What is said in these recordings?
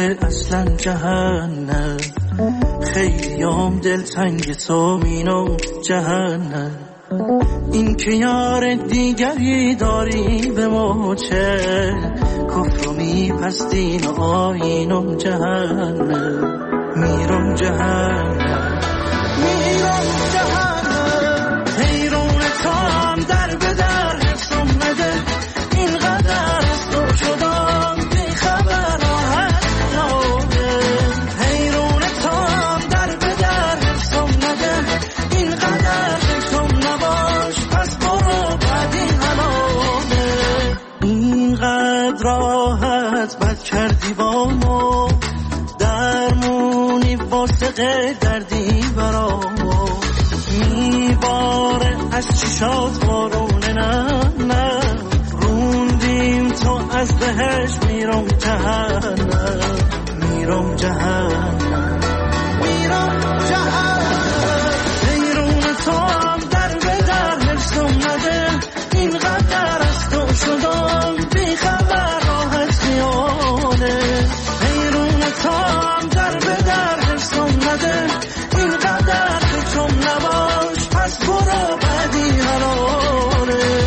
اومده اصلا جهنم، خیلیام دلتنگ تو مینم جهنم. این که یار دیگری داری به ما چه، کفر و میپستین و آیینم جهنم. میرم جهنم، میرم جهنم. حیرون تام در به در حسم نده، اینقدر از تو شدم بی خبر راحت نامه. حیرون تام در به در حسم نده، اینقدر حسم نباش پس برو بعدی حلامه. اینقدر راحت بد کردی با ما، درمونی واسه دردی برامو. میباره از چشات بارونه، نه روندیم تو از بهش. میرم جهنم، میرم جهنم، میرم جهنم. حیرون تو هم در به در حرسم نده، اینقدر از تو شدم بی خبر راحت میانه. حیرون تو هم در به در حرسم نده، اینقدر حرسم نباش پس برو بعدی حلانه.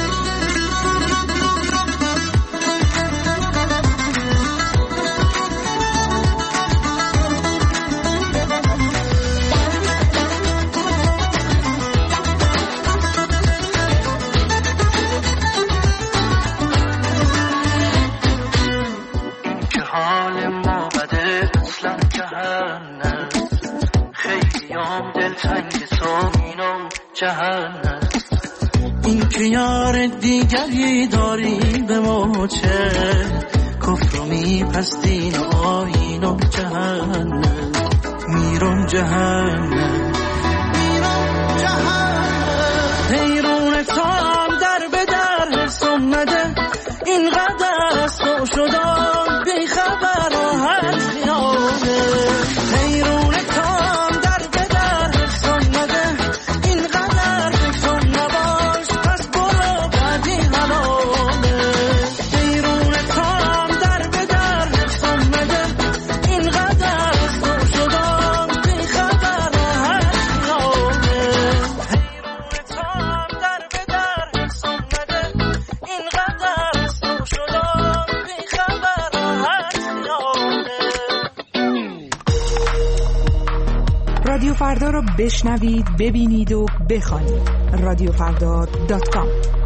این که یار دیگری داری به ما چه، کفر و میپستین و آیینم جهنم. میرم جهنم، میرم جهنم. حیرون تو هم در به در حرسم نده، اینقدر از تو شدم بی خبر راحت میانه. حیرون تو هم در به در حرسم نده، اینقدر حرسم نباش پس برو بعدی حلامه. حیرون تو هم در به در حرسم نده، اینقدر از تو شدم بی خبر راحت میانه. حیرون تو هم در به در حرسم نده، اینقدر از تو شدم بی خبر راحت میانه. رادیو فردا رو بشنوید، ببینید و بخوانید. radiofrda.com.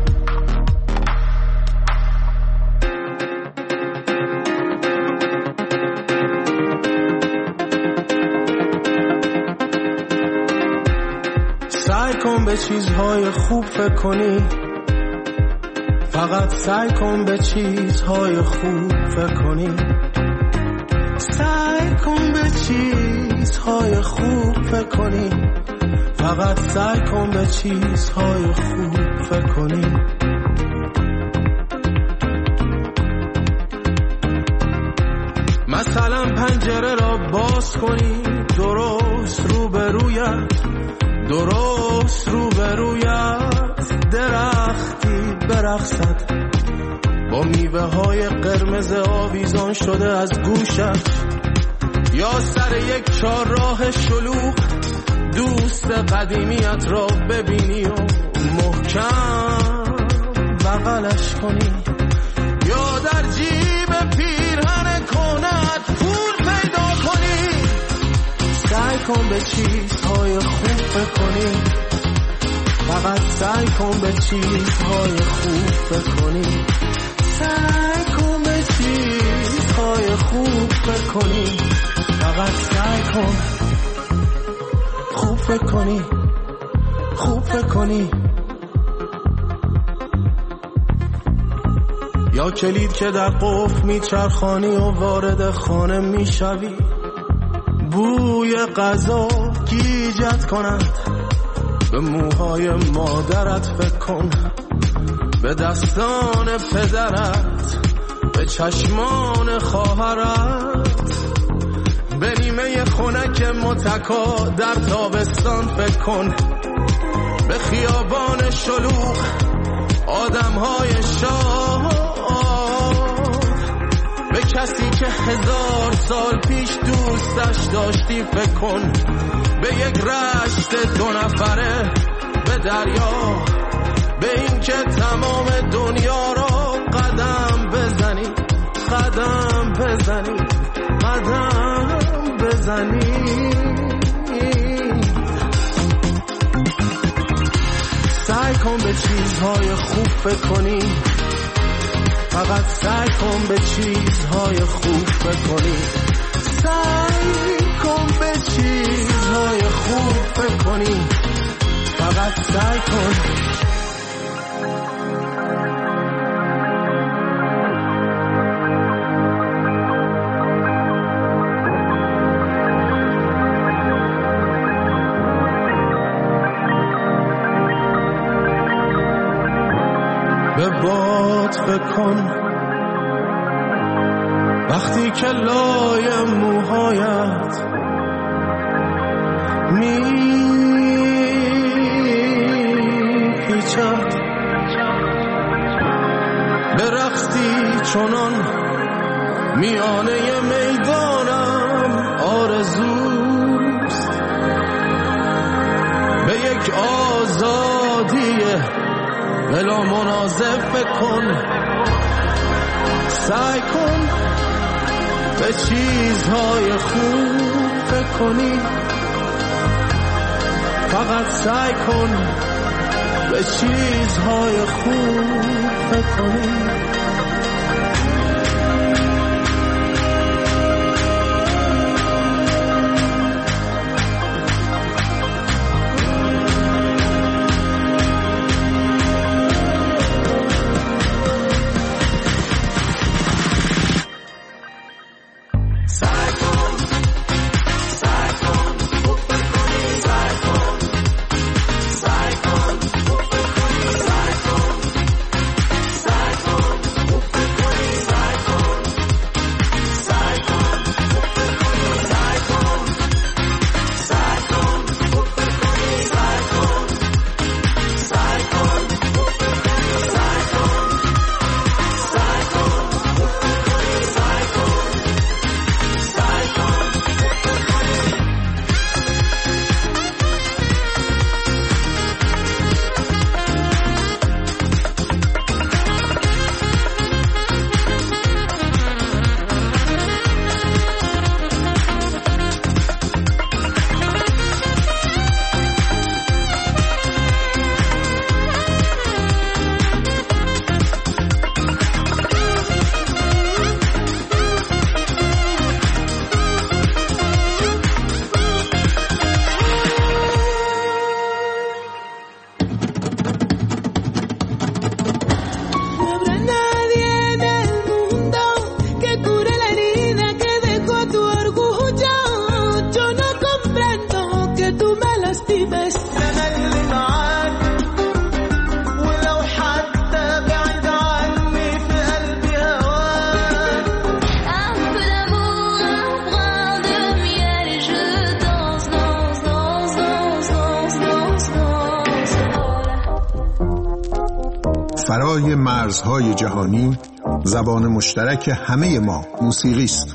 سعی کن به چیزهای خوب فکر کنی، فقط سعی کن به چیزهای خوب فکر کنی. سعی کن به چیزهای خوب فکر کنی، فقط سعی کن به چیزهای خوب فکر کنی. مثلا پنجره را باز کنی، درست روبرویت، درست روبرویت درختی برقصد با میوه های قرمز آویزان شده از گوشت، یا سر یک چهارراه شلوغ دوست قدیمیت را ببینی و محکم بغلش کنی، یا در جیب پیرهن کنت پول پیدا کنی. سعی کن به چیزهای خوب فکر کنی، فقط سعی کن به چیزهای خوب فکر کنی. سعی کن به چیزهای خوب فکر کنی، فقط سعی کن خوب فکر کنی، خوب فکر کنی. یا کلید که در قفل میچرخانی و وارد خانه میشوی، بوی غذا گیجت کند، به موهای مادرت فکر کن، به دستان پدرت، به چشمان خواهرت، به نیمه خنک متکا در تابستان فکر کن، به خیابان شلوغ آدمهای شاد، به کسی که 1000 سال پیش دوستش داشتی فکر کن به یک رشت 2 نفره به دریا، به این که تمام دنیا را قدم بزنی قدم بزنی قدم بزنی. سعی کن به چیزهای خوب فکر کنی، فقط سعی کن به چیزهای خوب فکر کنی. سعی کن به چیزهای خوب فکر کنی، فقط سعی کن. به باد فکر کن وقتی که لای موهایت میپیچد، برقصی چنان میانه میدانم آرزوست، به یک آزادی بلا منازع فکر کن. سعی کن به چیزهای خوب فکر کنی، فقط سعی کن به چیزهای خوب فکر کنی. فرای مرزهای جهانی، زبان مشترک همه ما موسیقی است.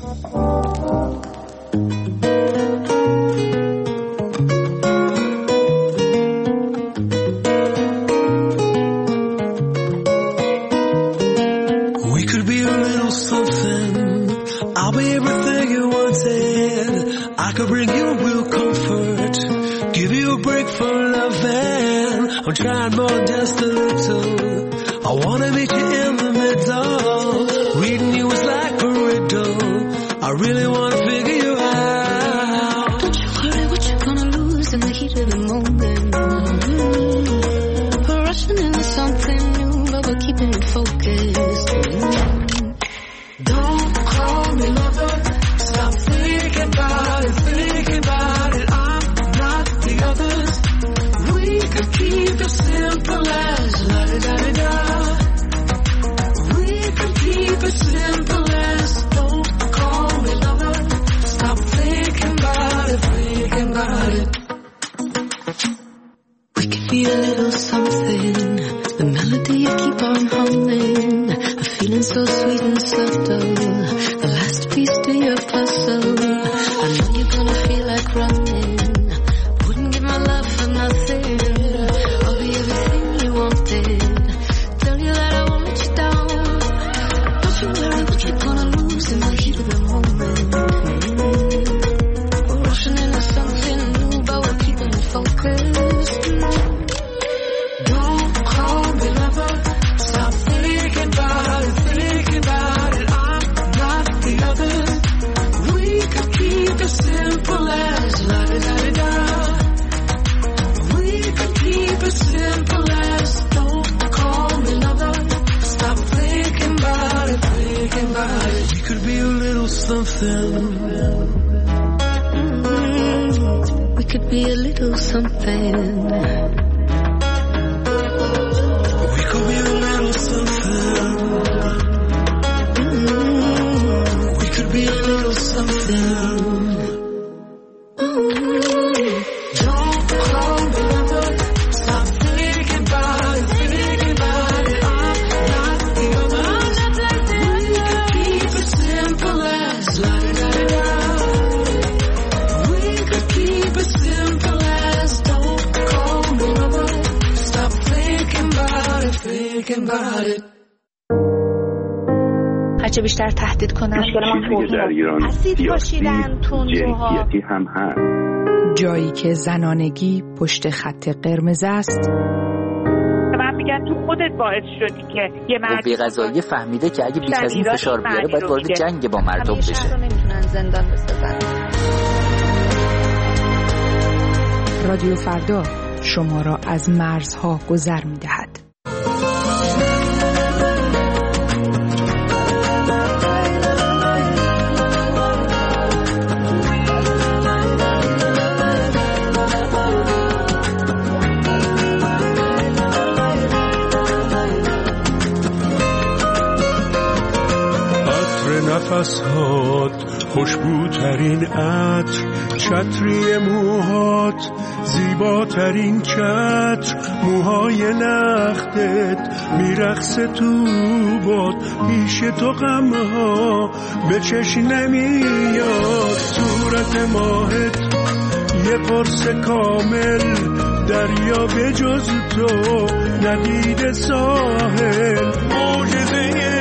We could be a little something. I'll be everything you wanted. I could bring you real comfort, give you a break from loving. I'm trying more than just a little. I wanna meet you in the middle. Reading you is like a riddle. I really wanna figure you out. Don't you worry what you're gonna lose in the heat of the moment. We're rushing into something new, but we're keeping it focused. Don't call me lover. Stop thinking about it, thinking about it. I'm not the others. We could keep it simple as la-da-da-da-da. Keep it simple as don't call me lover. Stop thinking about it, thinking about it. We could be a little something. The melody you keep on humming. I feel feeling so sweet and subtle, the last piece to your puzzle. I know you're gonna feel like running, wouldn't give my love for nothing. I'll be everything you wanted, tell you that I won't let you down. Don't you worry what you're gonna lose in the heat of the moment. We're rushing into something new, but we're keeping it focused. Don't call me lover, stop thinking about it, I'm not the others. We could keep it simple as la-da-da-da-da. We could keep it simple as don't call me lover, stop thinking about it, We could be a little something. We could be a little something. We could be a little something. We could be a little something. Don't call me lover, stop thinking about it, I'm not the other. We could keep it simple as la-da-da-da. We could keep it simple as don't call me lover, stop thinking about it. هرچه بیشتر تهدید کنن در ایران سیاسی جنسیتی هم هست. جایی که زنانگی پشت خط قرمز است. من میگن تو خودت باعث شدی که یه مرد قوه قضاییه فهمیده که اگه بیش از این فشار بیاره باید وارد جنگ با مردم بشه. شهر رو نمیتونن زندان بسازن. رادیو فردا شما را از مرزها گذر می‌دهد. نفسهات خوشبوترین عطر، چتری موهات زیباترین چتر، موهای لختت میرقصه تو باد، پیش تو غمها به چشم نمیاد، صورت ماهت یه قرص کامل، دریا به جز تو ندید ساحل، معجزه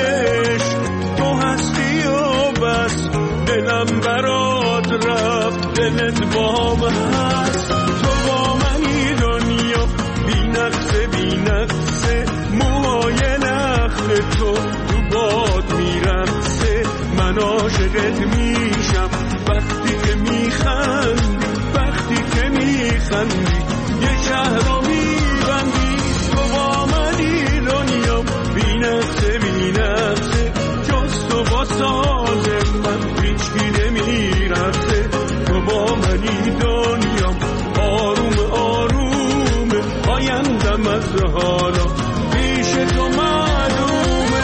بس دلم برات رفت، دلت با من هست، تو با منی دنیا بی نقصه، موهای نخل تو باد میرقصه، من عاشقت میشم وقتی که میخندی، یه شهر رو میبندی، تو با منی دنیا بی نقصه، جز تو با ساز من هیچکی نمیرسه، تو با منی دنیام آروم آیندم از حالا پیش تو معلومه.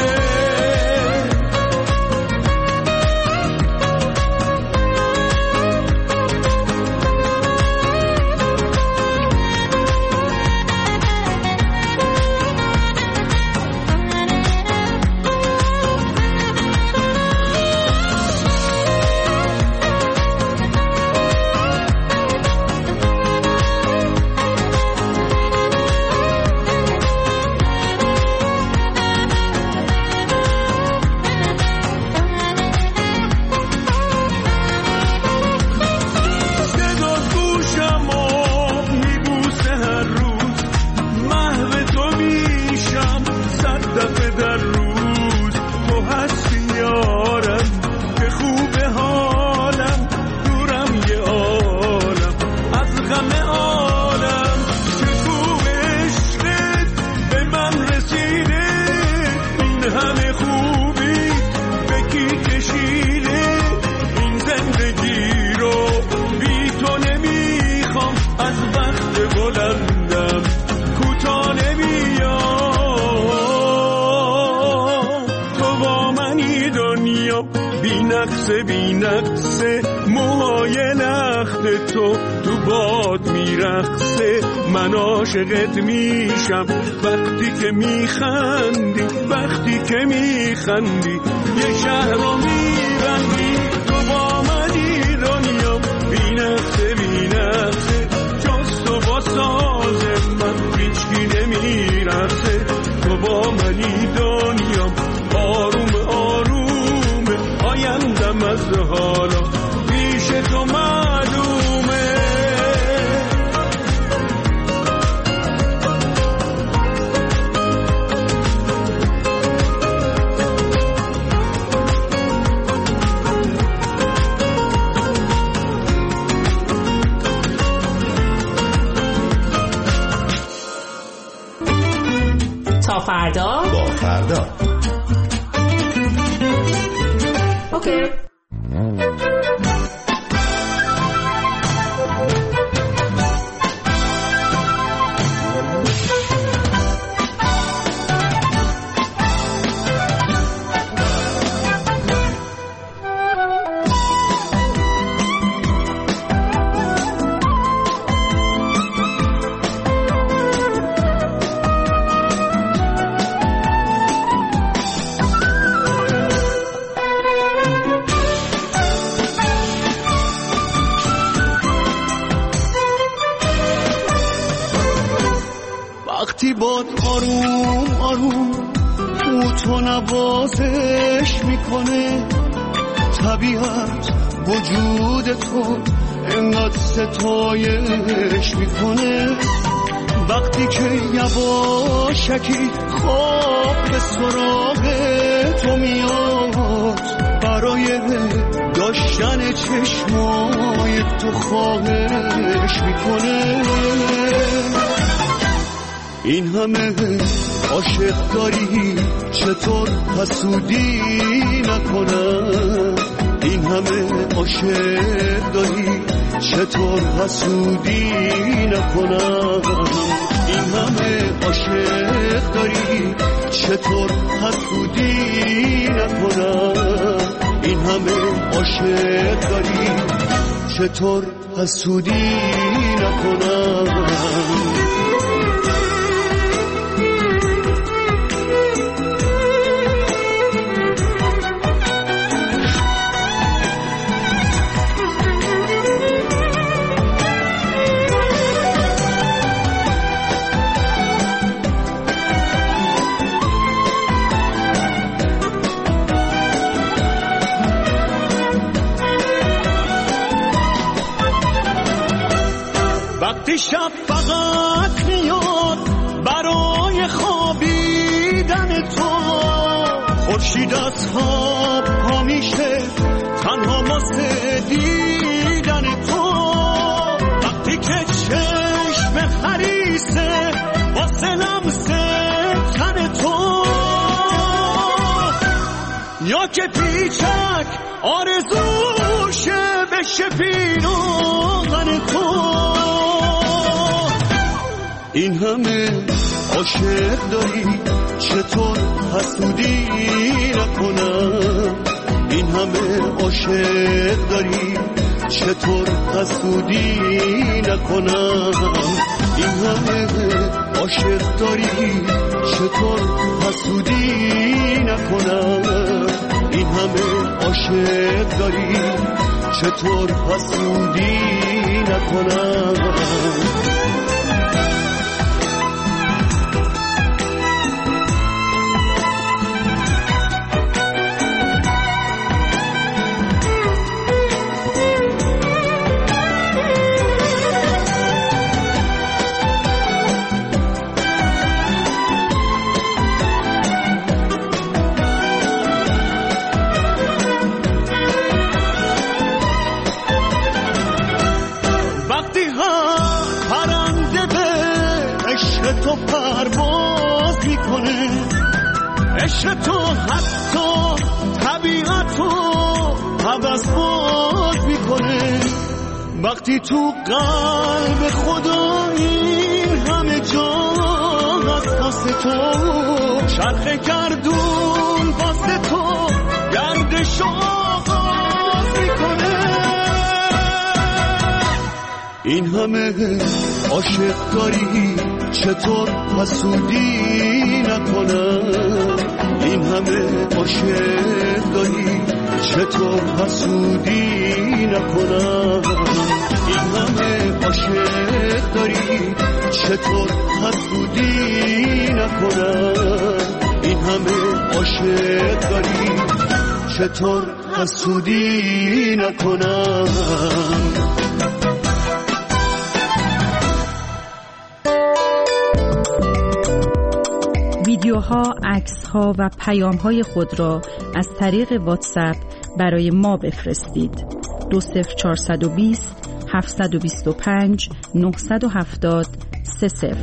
بی نقصه موهای لخت تو باد میرقصه. من عاشقت میشم وقتی که میخندی یه شهر رو میبندی تو با منی دنیا. بی نقصه جز تو با ساز من هیچکی نمیرقصه. تو با منی دنیا آروم آیندم از حالا پیش تو معلومه. تا فردا با فردا. اوکی. وقتی باد آروم تو نوازش میکنه، طبیعت وجود تو انقدر ستایش میکنه. وقتی که یواشکی خواب به سراغ تو میاد، برای داشتن چشمای تو خواهش میکنه. این همه عاشق داری چطور حسودی نکنم؟ این همه عاشق داری چطور حسودی نکنم؟ این همه عاشق داری چطور حسودی نکنم؟ این همه عاشق داری چطور حسودی نکنم؟ شب فقط میاد برای خوابیدن تو، خورشید از خواب پا میشه تنها واسه دیدن تو. وقتی که چشم خریسه واسه لمس تن تو، یا که پیچک آرزوشه بشه پیروغن تو. این همه عاشق داری چطور حسودی نکنم؟ این همه عاشق داری چطور حسودی نکنم؟ این همه عاشق داری چطور حسودی نکنم؟ این همه عاشق داری چطور حسودی نکنم؟ تو پرواز میکنه، عشق تو حتی طبیعت رو عوض باز میکنه. وقتی تو قلب خدا این همه جا از واسه تو، چرخ گردون واسه تو گردش این همه عاشق داری چطور حسودی نکنم؟ این همه عاشق داری چطور حسودی نکنم؟ این همه عاشق داری چطور حسودی نکنم؟ این همه عاشق داری چطور حسودی نکنم؟ ویدیوها، عکس‌ها و پیام‌های خود را از طریق واتساپ برای ما بفرستید. 20420 725 970 30.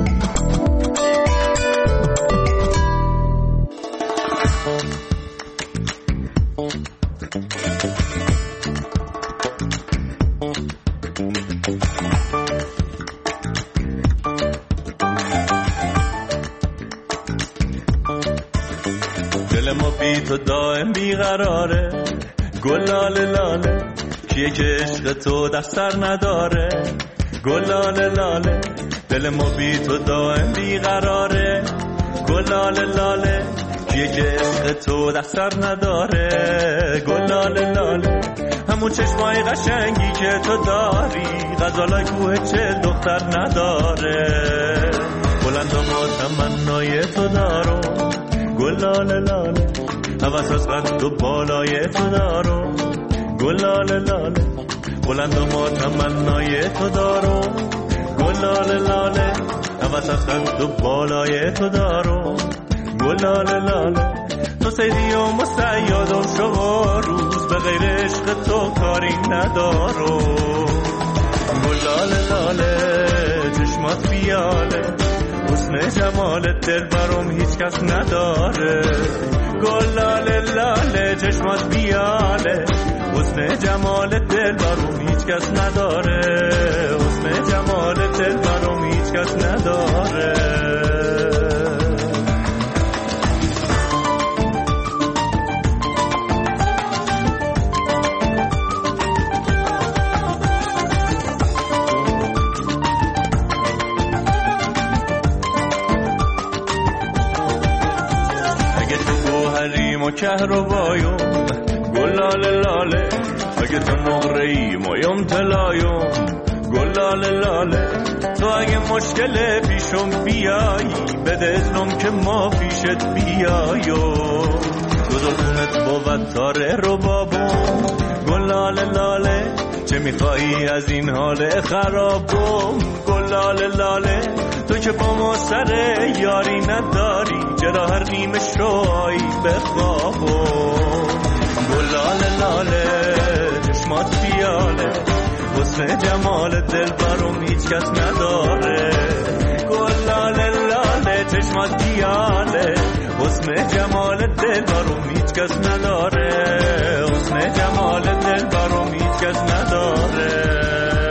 دل ما بی تو دائم بیقراره، گلاله لاله کیه که عشق تو دفتر نداره؟ گلاله لاله دل ما بی تو دائم بیقراره، گلاله لاله کیه که عشق تو دفتر نداره؟ گلاله لاله همون چشمای قشنگی که تو داری، غزالای کوه چه دختر نداره؟ بلند و ما تمنای تو دارو، گلاله لاله هوس از قد و بالای تو دارو، گلاله لاله بلند و ما تمنای تو دارو، گلاله لاله هوس از قد و بالای تو دارو، گلاله لاله تو سیدی و مسیاد و شب روز به غیر عشق تو کاری ندارو، گلاله لاله چشمات بیاله حسن جمالت دل برام هیچ کس نداره، گلاله لاله چشمات بیاله حسن جمالت دل برام هیچ کس نداره، حسن جمالت دل برام هیچ کس نداره. کهربایوم گلاله لاله، اگه تو نقره‌ای مایم طلایوم، گلاله لاله تو اگه مشکل پیشم بیایی بده اذنم که ما پیشت بیاییم، گذارونت بود تاره رو بابم، گلاله لاله چه میخوایی از این حال خرابم؟ گلاله لاله تو که با ما سر یاری نداری، چرا هر نیمش رو آیی بخوابم؟ گلاله لاله چشمات پیاله حسن جمال دل برام هیچ کس نداره، گلاله لاله چشمات پیاله حسن جمال دل برام هیچ کس نداره، حسن جمال دل برام هیچ کس نداره.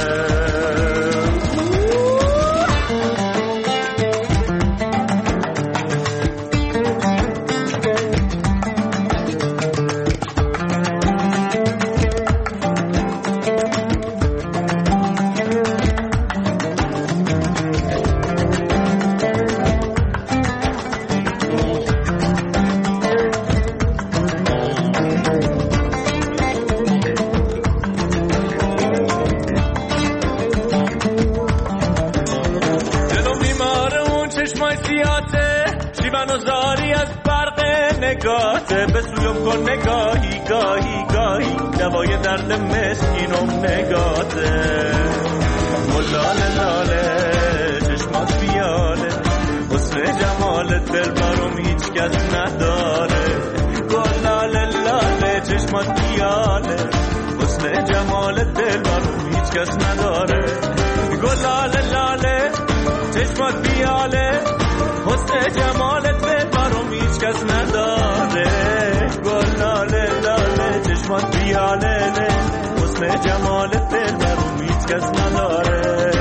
به سویم کن نگاهی گاهی گاهی، دوای درد مسکینم نگاته، گلاله لاله چشمات بیاله حسن جمالت دل برام هیچ کس نداره، گلاله لاله چشمات بیاله حسن جمالت دل برام هیچ کس نداره، گلاله لاله چشمات بیاله حسن جمالت دل برام هیچ کس نداره، گلاله لاله چشمات بیاله حسن جمالت دل برام هیچ کس نداره.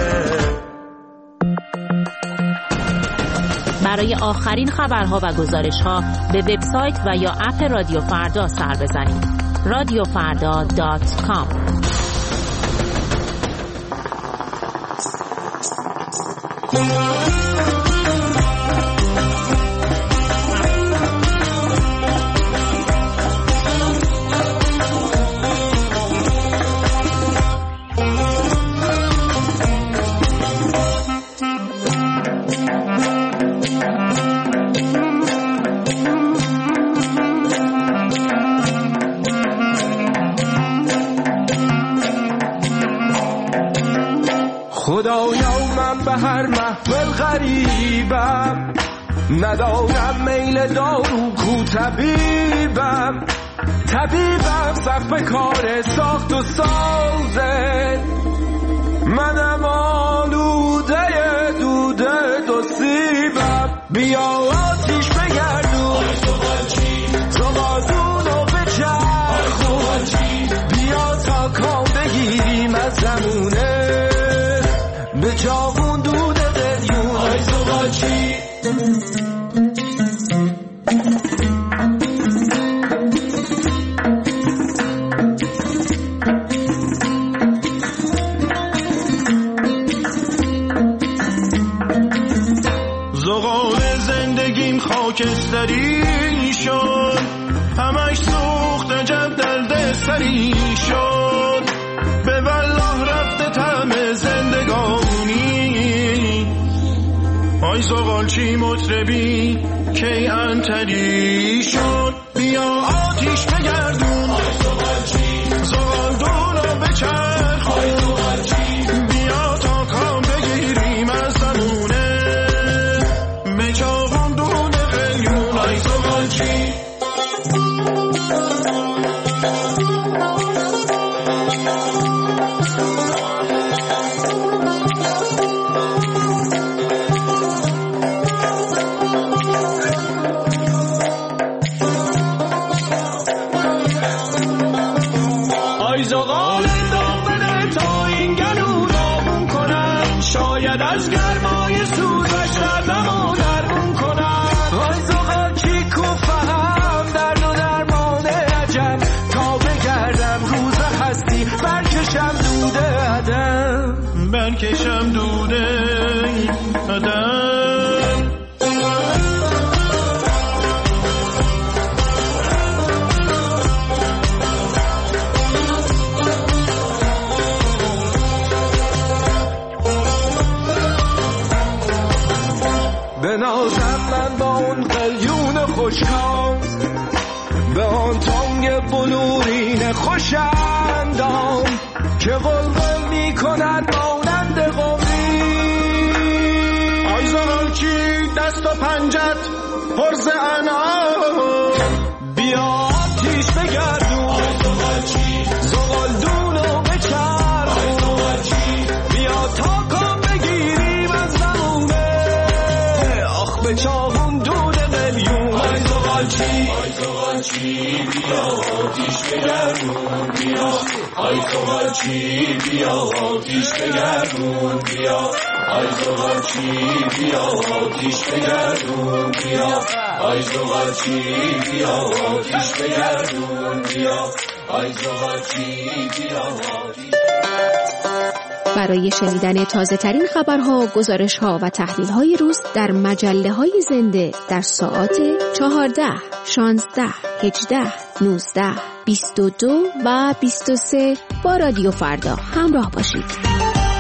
برای آخرین خبرها و گزارش‌ها به وبسایت و یا اپ رادیو فردا سر بزنید. radiofarda.com خدایا من به هر محفل غریبم، ندارم میل دارو کو طبیبم صف کار ساخت و سازه، منم آلوده دوده دو سیبم. بیا آتیش بگردون زغالدونو بچرخون، بیا تا کام بگیریم از زمونه به جاون دود قلیون. آی زغالچی زغال زندگیم خاکستری شد، همش سوخت عجب دلده سری شد، به والله رفته طعم زندگانی. آی زغالچی مطربی کی انتری شد، بیا آتیش بگردون زغالدونو بچرخ، بیا تا کام بگیریم از زمونه به چاقون دود قلیون. آی زغالچی زغال دامنه تا این گلو داغون کنن، شاید از گرمای سوزش دردمو درمون کنن. آی زغالچی کو فهم درد و درمان عجب، تا بگردم روز هستی برکشم دوده عدم، برکشم دوده عدم. بنازم من با اون قلیون خوشکام، به آن تانگ بلورین خوشندام که غلغل می کند مانند قمری. آی زغالچی دست و پنجت پرز انعام، بیا آتیش بگردون زغالدونو بچرخون، بیا تا کام بگیریم از زمونه به چاقون دود قلیون. آی زغالچی بیا آتیش بگردون بیا، آی زغالچی بیا آتیش بگردون بیا، آی زغالچی بیا آتیش بگردون بیا، آی زغالچی بیا آتیش بگردون بیا، آی زغالچی بیا آتیش. برای شنیدن تازه ترین خبرها، گزارشها و تحلیل های روز در مجله های زنده در ساعات 14، 16، 18، 19، 22 و 23 با رادیو فردا همراه باشید.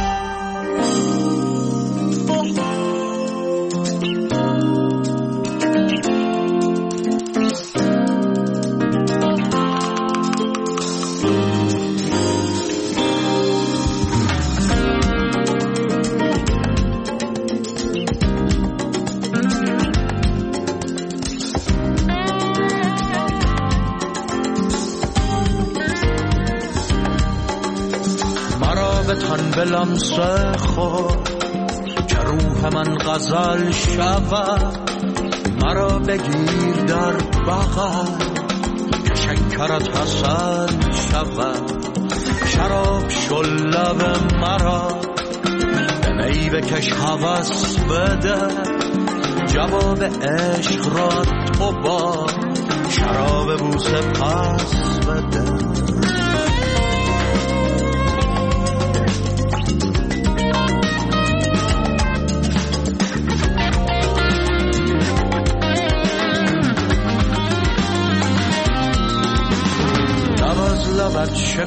به لمس خود که روح من غزل شود، مرا بگیر در بغل که شکرت حسن شود، شراب شل لب مرا به می بکش هوس بده، جواب عشق را تو با شراب بوسه پس بده.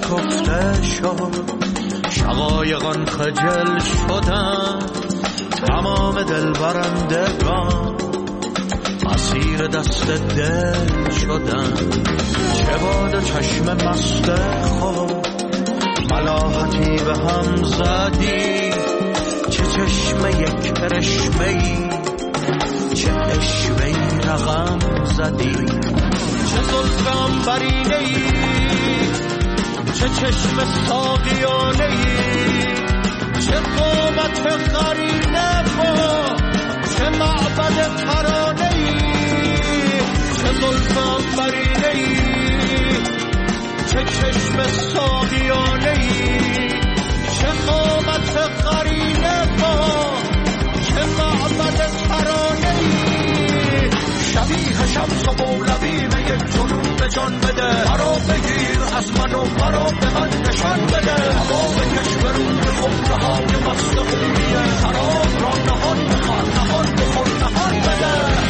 شکفته شد، شقایقان خجل شدن، تمام دل برندگان اسیر دست دل شدن. چه باد چشم مست خود ملاحتی به هم زدی، چه چشم یک کرشمه‌ای، چه اشوه‌ای رقم زدی. چه زلفم برینه‌ای، چه چشم ساقیانه‌ای، چه قامت قرینه با، چه معبد ترانه‌ای. چه زلفم برینه‌ای، چه چشم ساقیانه‌ای، چه قامت قرینه با، چه معبد ترانه‌ای. شبیه شمس و مولوی یک جنون به جان بده، مرا بگیر از من و مرا به من نشان بده. هوا بکش به روی خمره های مست خونیه، شراب را نهان بخوان، نهان بخور، نهان بده.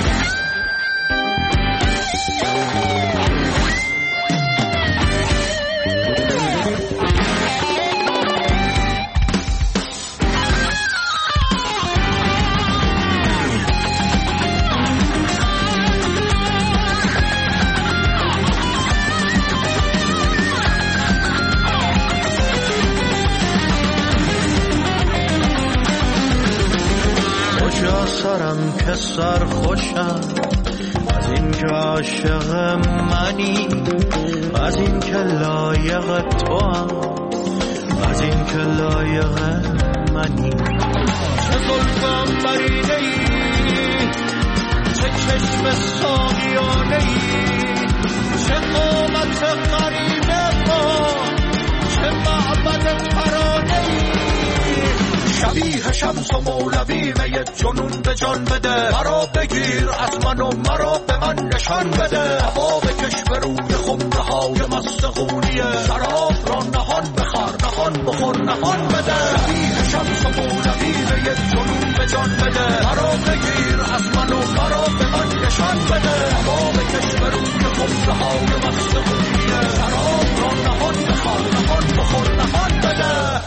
سرم که سر خوشم از این که عاشق منی، از این که لایق تو هم، از این که لایق منی. چه زلفم برینه‌ای، چه چشم ساقیانه‌ای، چه قامت قرینه با، چه معبد ترانه‌ای. شبیه شمس و مولوی می جنون به جان بده، مرا بگیر از من و مرا به من نشان بده. هوا بکش به روی خمره های مست خونیه، شراب را نهان بخور، نهان بخور، نهان بده. شبیه شمس و مولوی می جنون به جان بده، مرا بگیر از من و مرا به من نشان بده. هوا بکش به روی خمره های مست خونیه، شراب را نهان بخور، نهان بخور، نهان بده.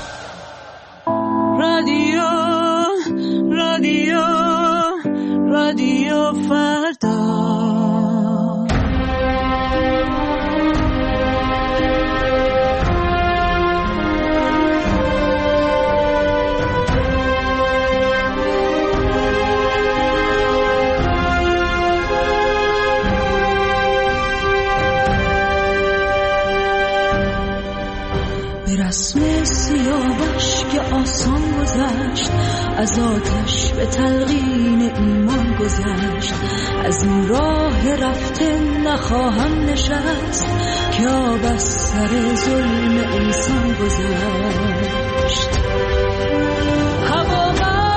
رادیو فردا. به رسم سیاوش که آسان گذشت، از آتش به تلقین ایمان گذشت. از این راه رفته نخواهم نشست، که آب از سر ظلم انسان گذشت. هوا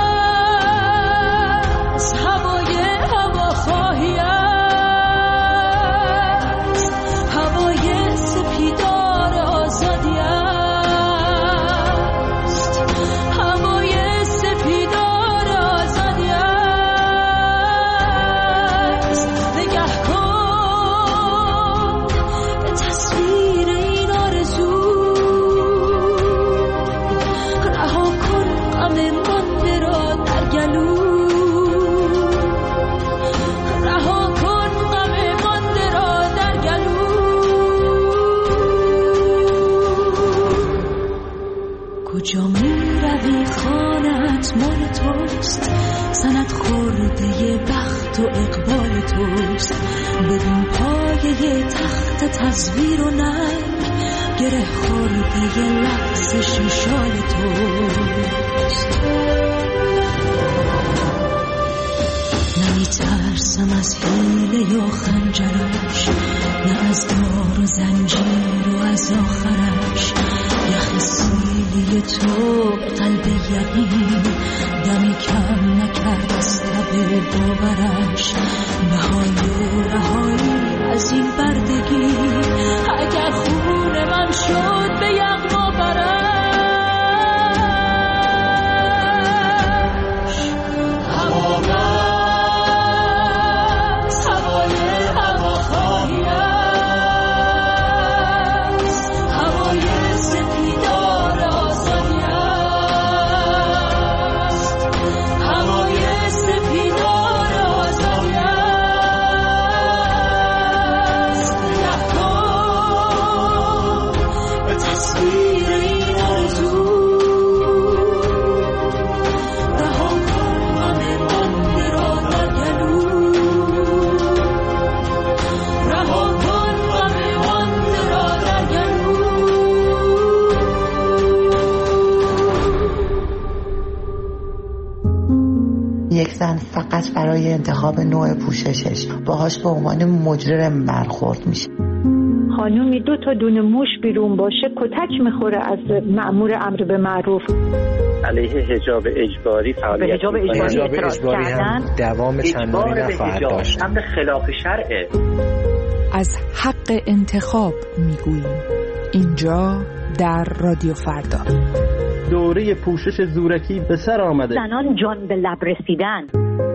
بس هوای هواخواهی است، هوای سپیدار آزادی است، هوای سپیدار آزادی است. نگه کن به تصویر این آرزو، رها کن غم مانده را در گلو، رها کن غم مانده را در گلو. کجا می روی خانه‌ات مال توست، سند خورده بخت و اقبال توست. بدون پایه تخت تصویر و ننگ، گره خورده لغزش شال توست. نمی ترسم از حیله یا خنجرش، نه از دار و زنجیر و از آخرش. یخ سیلی تو به قلب یقین، دمی کم نکرد از لب باورش. نهایی و رهایی از این بردگی، اگر خون من شد به یغما برش. هوا بس هوای هواخواهی است، هوای فقط برای انتخاب نوع پوششش باهاش به عنوان مجرم برخورد میشه. خانومی 2 تا دونه موش بیرون باشه کتک میخوره از مأمور امر به معروف. علیه حجاب اجباری فعالیت حجاب اجباری هم دوام چندانی نخواهد داشت. امر خلاف شرعه. از حق انتخاب میگوییم اینجا در رادیو فردا. دوره پوشش زورکی به سر آمده. زنان جان به لب رسیدن.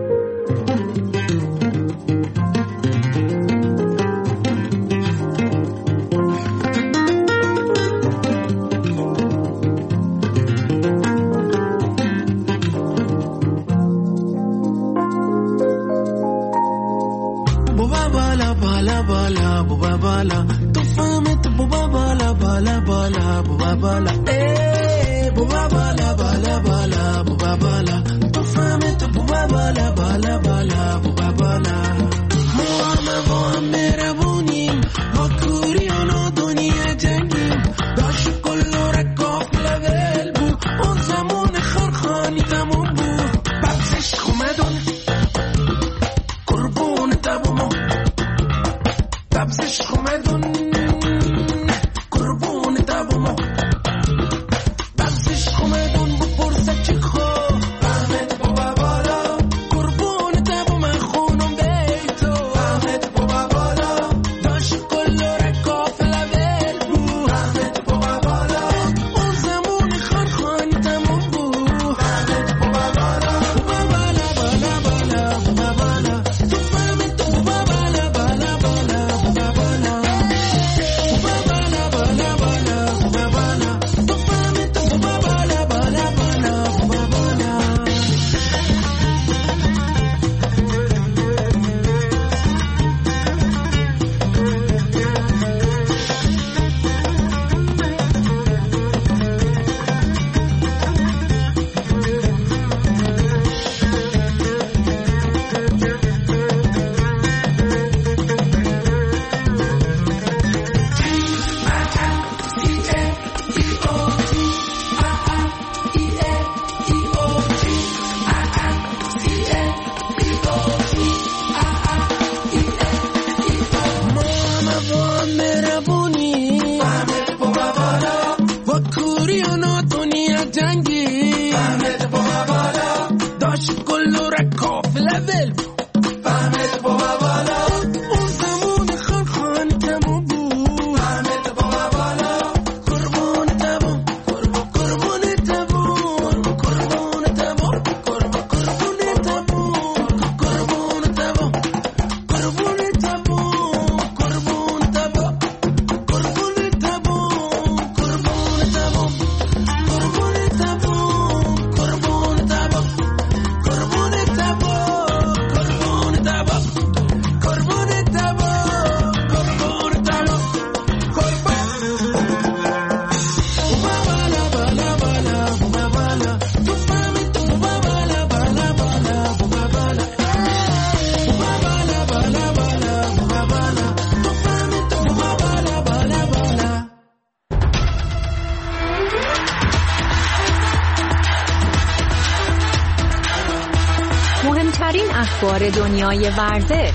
اخبار دنیای ورزش،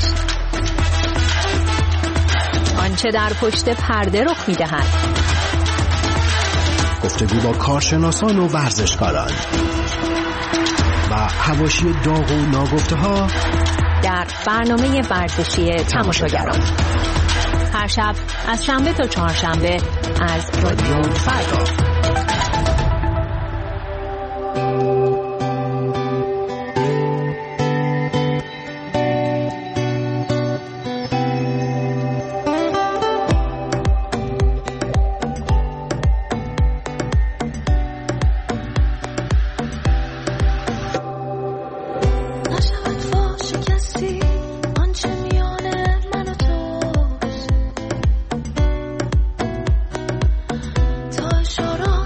آنچه در پشت پرده رخ می‌دهد، گفتگو با کارشناسان و ورزشکاران و حواشی داغ و ناگفته‌ها در برنامه ورزشی تماشاگران. هر شب از شنبه تا چهارشنبه از رادیو فردا. شروع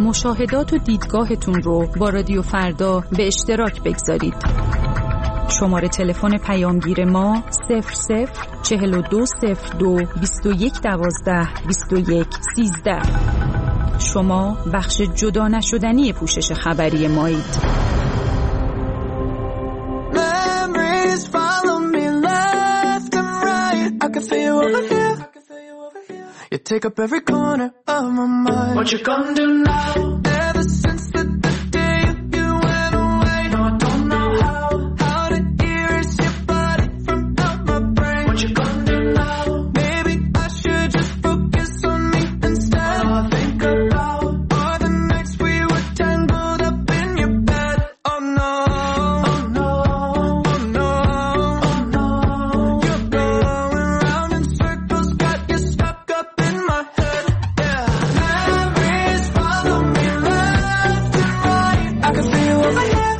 مشاهدات و دیدگاهتون رو با رادیو فردا به اشتراک بگذارید. شماره تلفن پیامگیر ما 00420221122113. شما بخش جدا نشدنی پوشش خبری مایید. I can feel you over here. You take up every corner of my mind. What you gonna do now? Ever since the day you went away, no, I don't know how to erase your body from out my brain. What you gonna do now? Maybe I should just focus on me instead. All I think about are the nights we were tangled up in your bed. Oh no, oh no, oh no, oh no. You're going round in circles, got you stuck up in my head. Yeah, memories follow me left and right. I can feel you over here.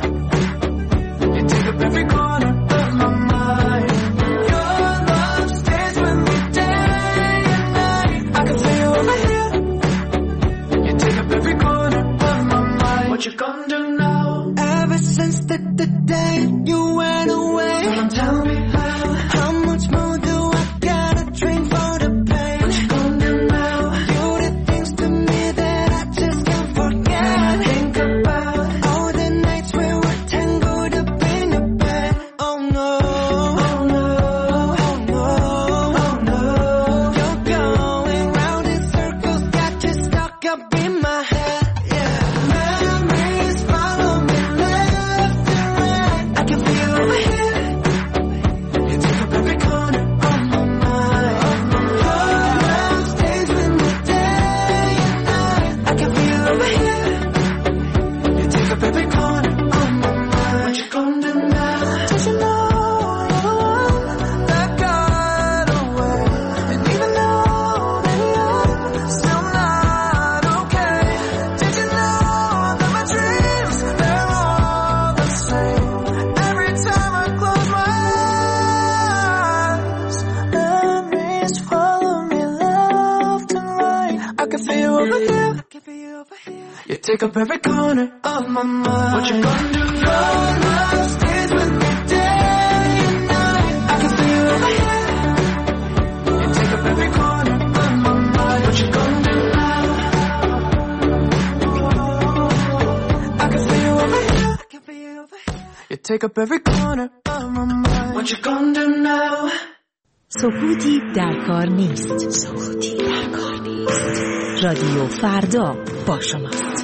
You take up every corner of my mind. Your love stays with me day and night. I can feel you over here. You take up every corner of my mind. What you gonna do now? Ever since the day you went away, tell me how much more do I gotta drink for the pain? What you gonna do now? You did things to me that I just can't forget. Think about all the nights we were tangled up in your bed. Oh no, oh no, oh no, oh no. You're going round in circles, got you stuck up in my head. Yeah, memories follow me left and right. I can feel you over here. You take up every corner of my mind. Your love stays with me day and night. I can feel you over here. You take up every corner of my mind. What you gonna do now? Did you know you're the one that got away? And even though that you're still not okay, did you know that my dreams, they're all the same? Every time I close my eyes, memories follow me left and right. I can feel you over here. You take up every corner of my mind. What you gonna do? Your love stays with me day and night. I can feel you over here. You take up every corner of my mind. What you gonna do now? I can feel you over here. You take up every corner of my mind. What you gonna do now? سکوتی در کار نیست. سکوتی در کار نیست. رادیو فردا با شماست.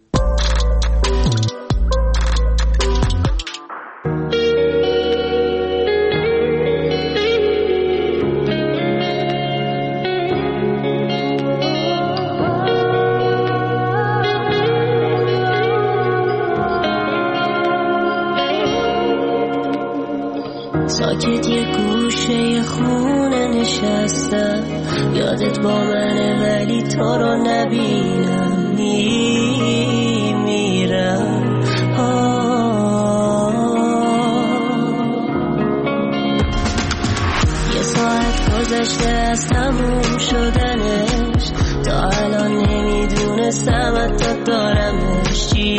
ساکت یه گوشه خونه نشستم، یادت با منه ولی تو رو نبینم، میمیرم. یه ساعت گذشته از تموم شدنش، تا الان نمیدونستم حتی دارمش. چی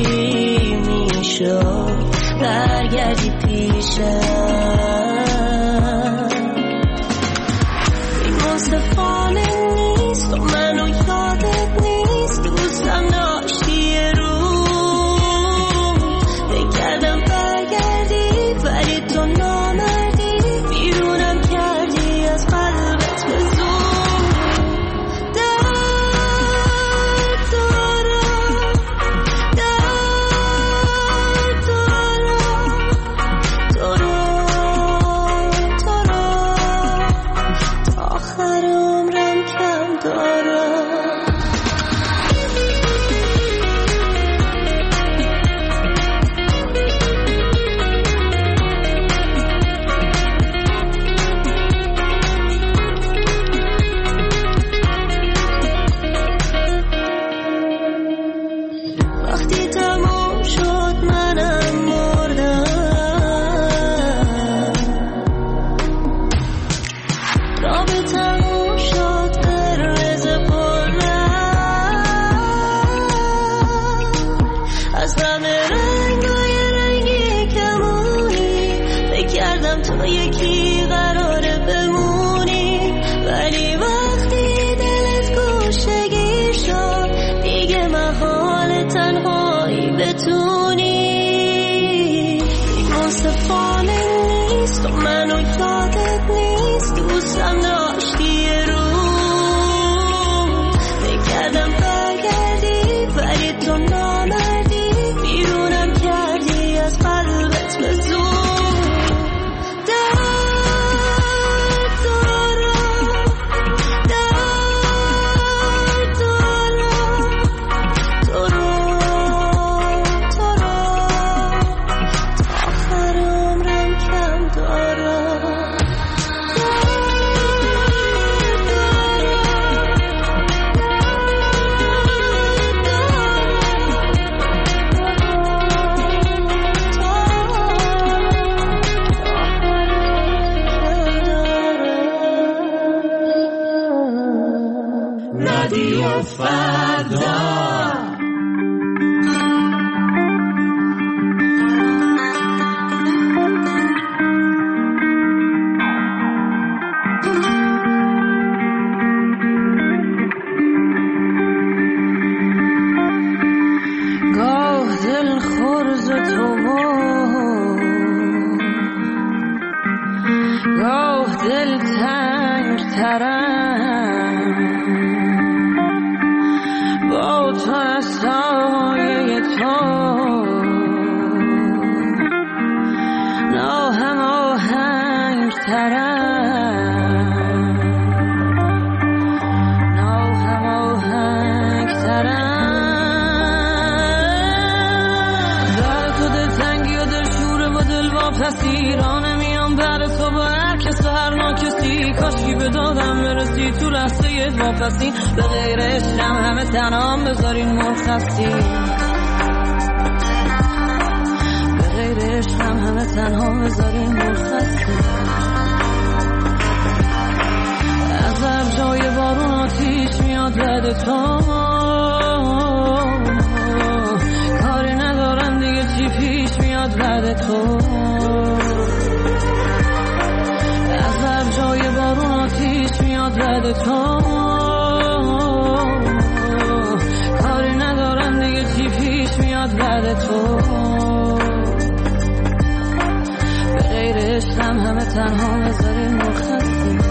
میشد برگردی پیشم؟ این مصطفانه نیست و منو یادت نیست، دوستم داشتی یه روز، بکردم برگردی ولی تو نامردی، بیرونم کردی از قلبت به زور. آخر عمرم کم دارم. بتونی منصفانه نیست و منو یادت نیست دوستم داشتی یه رو بگردم برگردی ولی تو نامردی بیرونم کردی از قلبت به زور به غیر عشقم همه تنام بذارین مرخصی به غیر عشقم همه تنها بذارین مرخصی از هر جای بارون آتیش میاد رد تو کاری ندارم دیگه چی پیش میاد رد تو از هر جای بارون آتیش میاد رد تو کاری ندارم دیگه چی پیش میاد بعد تو به غیر عشقم همه تنها بذارین مرخصی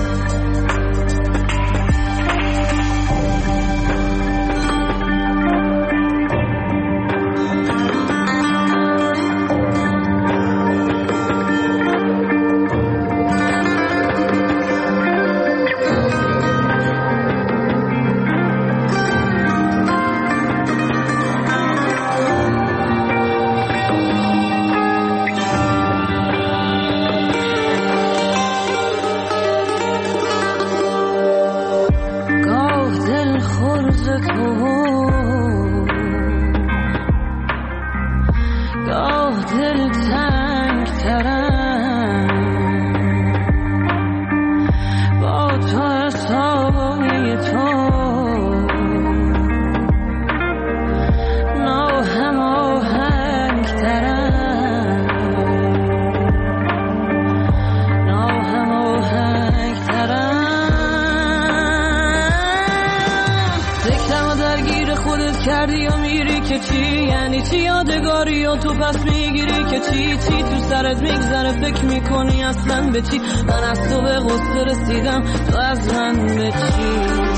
تو پس میگیری که چی تو سرت میگذره فکر میکنی اصلا به چی من از تو به غصه رسیدم تو از من به چی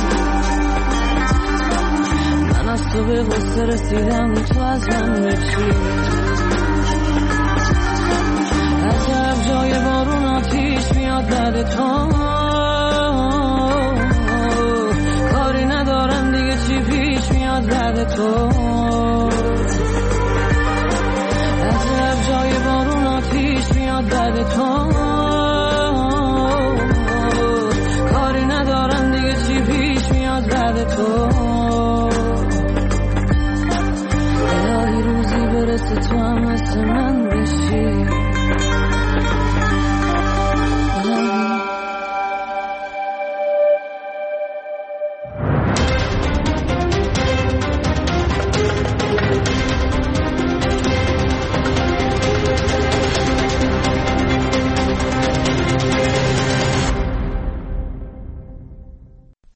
من از تو به غصه رسیدم تو از من به چی از هر جای بارون آتیش میاد بعد تو